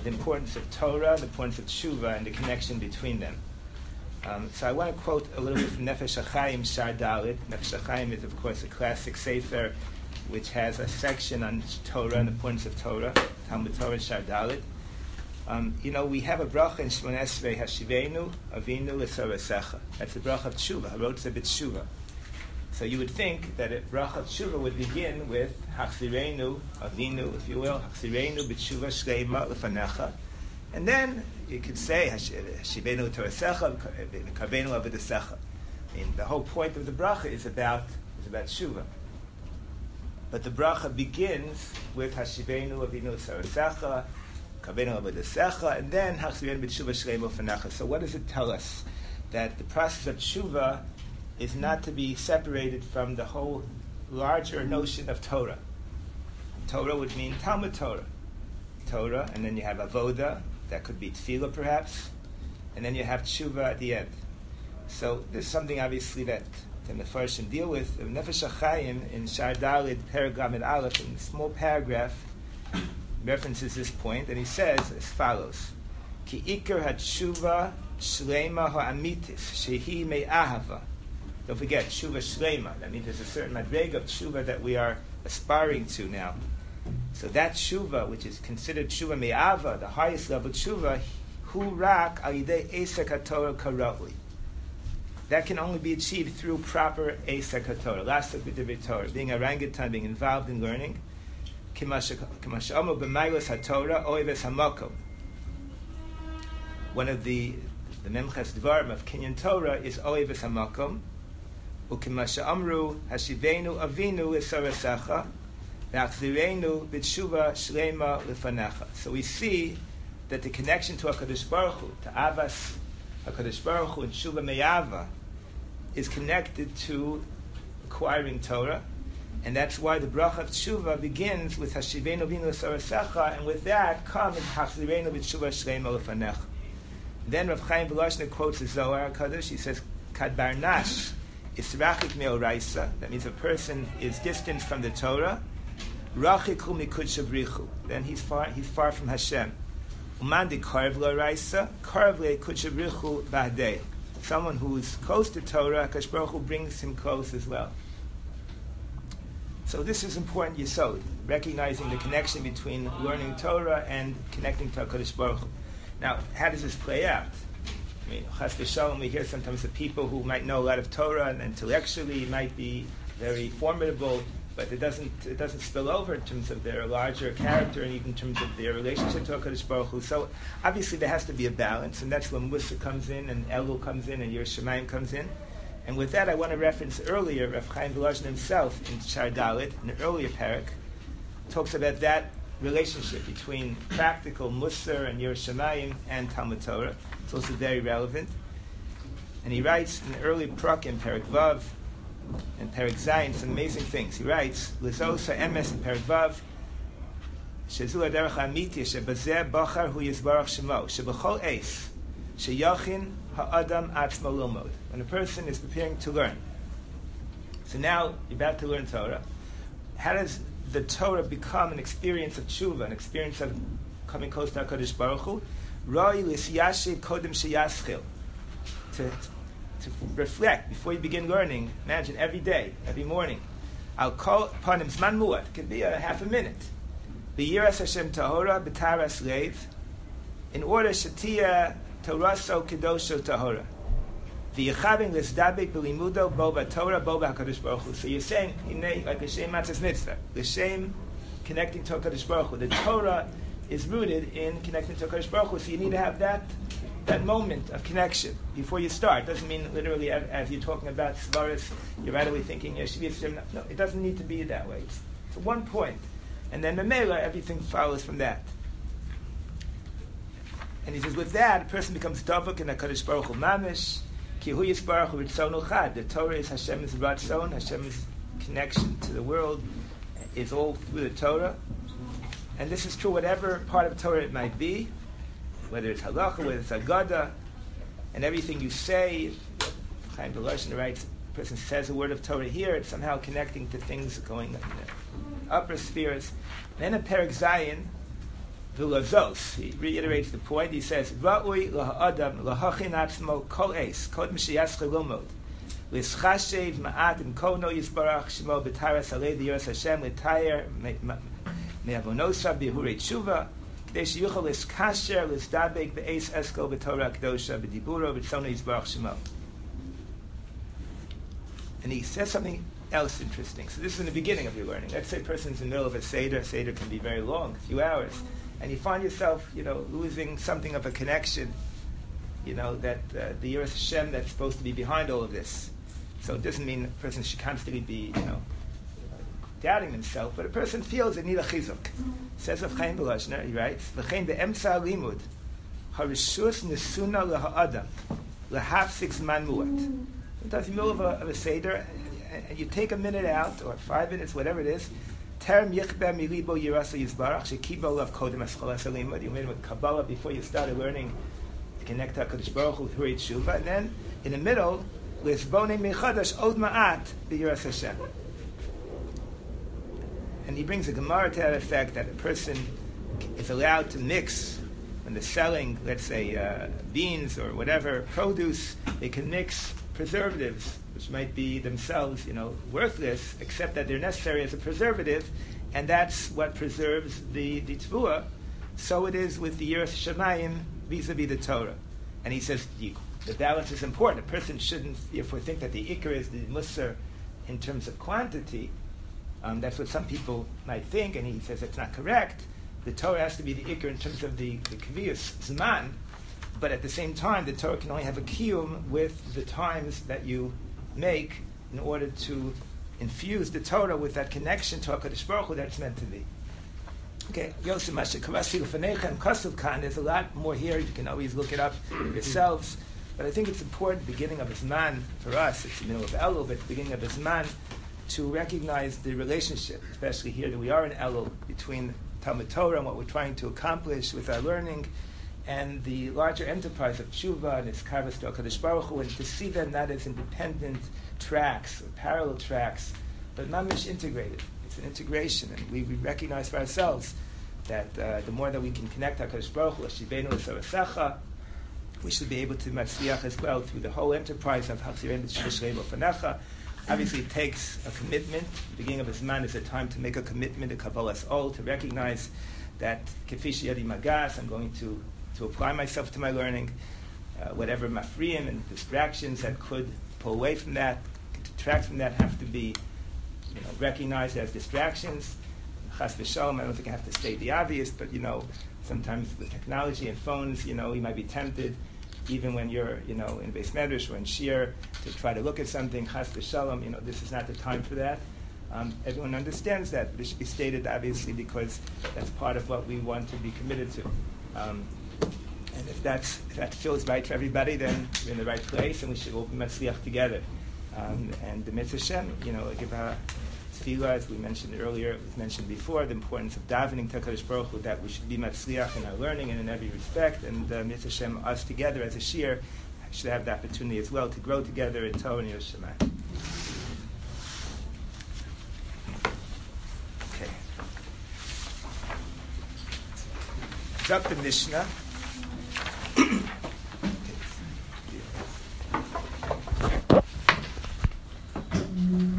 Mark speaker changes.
Speaker 1: the importance of Torah, the importance of Tshuva, and the connection between them. So I want to quote a little bit from Nefesh HaChaim, Shar Dalit. Nefesh HaChaim is, of course, a classic sefer which has a section on Torah and the importance of Torah, Talmud Torah, Shar Dalit. We have a bracha in Shmon Esrei, Hashivenu, Avinu, L'Sorasecha. That's the bracha of Tshuva, Harotze B'Tshuva. So you would think that a bracha of Tshuva would begin with Hachzirenu, Avinu, if you will, Hachzirenu B'Tshuva Shleima L'Fanecha. And then you could say Hashivenu L'Torasecha, V'Kavenu L'Avodasecha. I mean, the whole point of the bracha is about Tshuva. But the bracha begins with Hashivenu Avinu L'Torasecha, Kavenu L'Avodasecha, and then Hachzirenu B'Tshuva Shleima L'Fanecha. So what does it tell us? That the process of Tshuva is not to be separated from the whole larger notion of Torah. Torah would mean Talmud Torah. Torah, and then you have Avoda, that could be Tefillah perhaps, and then you have Tshuva at the end. So there's something obviously that the Mefarshim deal with. The Nefesh HaChaim in Shar Dalit, Paragraph and Aleph, in a small paragraph, references this point, and he says as follows: Ki ikar hatshuva shleima ha'amitis shehi me'ahava. Don't forget, Tshuva Shlema. That means there's a certain madrega of Tshuva that we are aspiring to now. So that Tshuva, which is considered Tshuva Me'ava, the highest level Tshuva, Hu Rak Alidei Esek HaTorah Kara'ui. That can only be achieved through proper Esek HaTorah, Lasek B'Divrei Torah, being a orangutan, being involved in learning. Kimasha'omu B'Mailos HaTorah Oives HaMakom. One of the Memches Dvarim of Kinyan Torah is Oives HaMakom. Ukimasha amru hashivenu avinu l'sorasecha v'achzirenu b'tshuva shlema l'fanecha. So we see that the connection to HaKadosh Baruch Hu, to Avas HaKadosh Baruch Hu and Tshuva Me'ava, is connected to acquiring Torah, and that's why the bracha of Tshuva begins with hashivenu avinu l'sorasecha, and with that comes hachzirenu b'tshuva shlema l'fanecha. Then Rav Chaim Volozhiner quotes the Zohar HaKadosh. He says, Kad barnash Israchik me'oraisa, that means a person is distant from the Torah. Rachiku mikud shavrichu, then he's far from Hashem. Umandi karv l'oraisa, karv le'kud shavrichu ba'hdei. Someone who's close to Torah, HaKadosh Baruch Hu brings him close as well. So this is important yesod, recognizing the connection between learning Torah and connecting to HaKadosh Baruch Hu. Now, how does this play out? I mean, chas v'shalom, we hear sometimes of people who might know a lot of Torah and intellectually might be very formidable, but it doesn't spill over in terms of their larger character and even in terms of their relationship to HaKadosh Baruch Hu. So obviously there has to be a balance, and that's when Musa comes in, and Elul comes in, and Yiras Shamayim comes in. And with that, I want to reference earlier, Rav Chaim Volozhiner himself in Shar Dalit, in an earlier parak, talks about that relationship between practical Musar and Yiras Shamayim and Talmud Torah. It's also very relevant. And he writes in the early Prakim, Perek Vav, and Perek Zayin, some amazing things. He writes, Lizosa emes in Perek Vav, Shezu aderech ha'amiti, shebazeh bachar hu yizbarach shemo, shebechol eis, sheyachin ha'adam atzmo lomod. When a person is preparing to learn. So now, you're about to learn Torah. How does the Torah become an experience of tshuva, an experience of coming close to HaKadosh Baruch Hu? Roi l'siyashiv kodem sheyaschil. To reflect before you begin learning. Imagine every day, every morning. I'll call upon him zman muad. It could be a half a minute. B'yiras Hashem tahora b'taras leiv. In order shatia toraso kedosho tahora. V'yichavin l'sdabik b'limudo bo b'torah bo b'HaKadosh Baruch Hu. So you're saying, like l'shem matzas mitzvah, l'shem connecting to HaKadosh Baruch Hu. The Torah is rooted in connecting to HaKadosh Baruch Hu, so you need to have that moment of connection before you start. Doesn't mean literally as you're talking about Svaris, you're right away thinking, no, it doesn't need to be that way. It's one point. And then Memela, everything follows from that. And he says, with that, a person becomes Davuk in HaKadosh Baruch Hu Mamish, Ki Hu Yisbarach Hu Ritzonu Chad. The Torah is Hashem's Ratzon, Hashem's connection to the world is all through the Torah. And this is true whatever part of Torah it might be, whether it's halacha, whether it's agada, and everything you say. Chaim Volozhiner writes, a person says a word of Torah here, it's somehow connecting to things going in the upper spheres. And then in Perek Zayin, V'lazos. He reiterates the point. He says, Va'ui laha'adam lahachin atzmo kol eis, kodem sheyaschel lomod. L'schashev ma'at im kono yisbarach shemo b'taras alei diras Hashem l'tayer me'avonosa b'hurei tshuva k'dei sheyuchol l'skasher l'sdabek b'eis eskel b'torah k'dosha b'diburo b'tzono yisbarach shemo. And he says something else interesting. So this is in the beginning of your learning. Let's say a person's in the middle of a Seder. Seder can be very long, a few hours. And you find yourself, losing something of a connection, that the Yiras Hashem that's supposed to be behind all of this. So it doesn't mean a person should constantly be, doubting himself, but a person feels they need a chizuk. Says of Chaim Belashner, he writes, V'chein be'emtza limud, harishus nesuna laha'adam, lahafsik zman muat. Sometimes in the middle of a Seder, and you take a minute out, or 5 minutes, whatever it is, Terem yichbeh milibo yirasa yizbarach shekibo lav kodem escholas halimud. You made with Kabbalah before you started learning to connect to HaKadosh Baruch Hu through Tshuva, and then in the middle, lisbonei mechadash od ma'at b'yiras Hashem. And he brings a Gemara to that effect that a person is allowed to mix when they're selling, let's say, beans or whatever produce. They can mix preservatives, which might be themselves, worthless, except that they're necessary as a preservative, and that's what preserves the Tvuah. So it is with the Yiras Shamayim vis-a-vis the Torah. And he says the balance is important. A person shouldn't therefore think that the Ikar is the Musar in terms of quantity. That's what some people might think, and he says that's not correct. The Torah has to be the Ikar in terms of the Kviyus Zman, but at the same time, the Torah can only have a kiyum with the times that you make in order to infuse the Torah with that connection to HaKadosh Baruch Hu that it's meant to be. Okay, Yosef Masha Kavasi Ufanechem Kasuv Khan. There's a lot more here. You can always look it up yourselves. But I think it's important, beginning of Zman, for us, it's the middle of Elul, but the beginning of Zman, to recognize the relationship, especially here that we are in Elul, between Talmud Torah and what we're trying to accomplish with our learning, and the larger enterprise of Tshuva and its Kavas to HaKadosh Baruch Hu, and to see them not as independent tracks or parallel tracks, but mamish integrated. It's an integration, and we recognize for ourselves that the more that we can connect HaKadosh Baruch Hu, Shivenu L'Sarasecha, we should be able to matzliach as well through the whole enterprise of Hachzirenu T'Shvei Fanecha. Obviously, it takes a commitment. The beginning of Zman is a time to make a commitment to Kabbalah's all, to recognize that Kefish Yadi Magas, I'm going to apply myself to my learning, whatever mafriyim and distractions that could pull away from that, detract from that, have to be recognized as distractions. Chas v'shalom, I don't think I have to state the obvious, but sometimes with technology and phones, you might be tempted, even when you're in Beis Medrash or in Shir, to try to look at something. Chas v'shalom, this is not the time for that. Everyone understands that, but it should be stated obviously because that's part of what we want to be committed to. And if that feels right for everybody, then we're in the right place, and we should all be matzliach together. And the Mitzvah Shem, give our tefillah, as we mentioned earlier, it was mentioned before, the importance of davening to HaKadosh Baruch Hu, that we should be matzliach in our learning and in every respect, and Mitzvah Shem, us together as a shir, should have the opportunity as well to grow together in Torah and Yerushalayim. Okay. It's up to Mishnah.